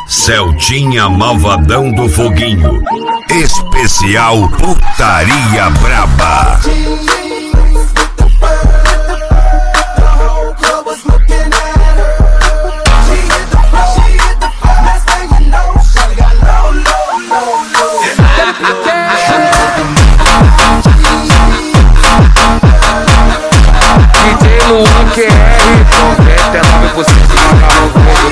Celtinha Malvadão do Foguinho. Especial Putaria Braba. DJ Luan QR 99% de carro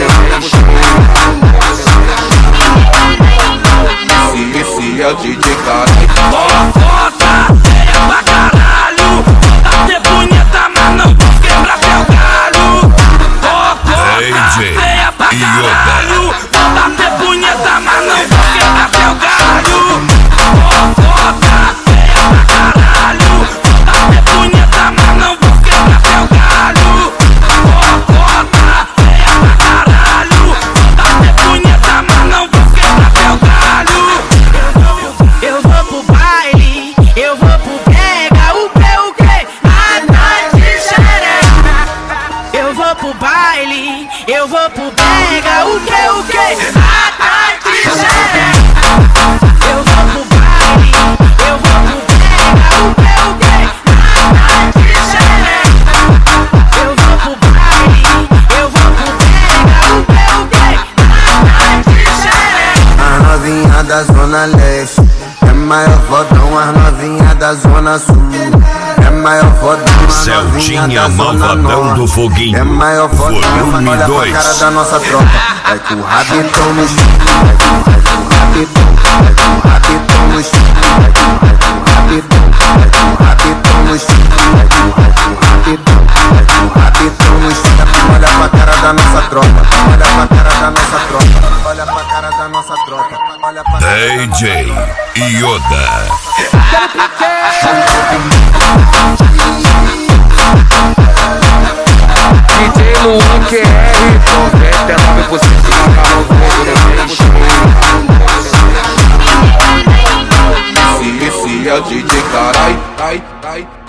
esse é o DJ caralho. Foda, feia pra caralho. Tá ter punheta, mas não vou quebrar teu galho. DJ feia pra caralho. Tá ter punheta, mas não vou quebrar teu galho. Foda, feia pra caralho. Tá ter punheta, mas não vou quebrar teu galho. Foda, feia pra caralho. Tá ter punheta, mas não vou quebrar teu galho. Eu vou pro baile, eu vou pro pega, o que? A noite xereca. Eu vou pro baile, eu vou pro pega, o que? A noite xereca. Eu vou pro baile, eu vou pro pega, o que? A noite xereca. Eu vou pro baile, eu vou pro pega, o que? A noite xereca. As novinha da Zona Leste é maior fodão, as novinha da Zona Sul é maior fodão, as novinha da Zona Norte do Foguinho. é maior fodão. Volume Olha 2. pra cara da nossa tropa, vai com o rabetão no chão, vai com o rabetão, vai com o rabetão no chão, vai com o rabetão, vai com o rabetão no chão, vai com o rabetão, vai com o rabetão no chão. Olha pra cara da nossa tropa, olha pra cara da nossa tropa, olha pra cara da nossa tropa, olha pra DJ Yoda. DJ Luan QR 99% de carro esse é o DJ caralho.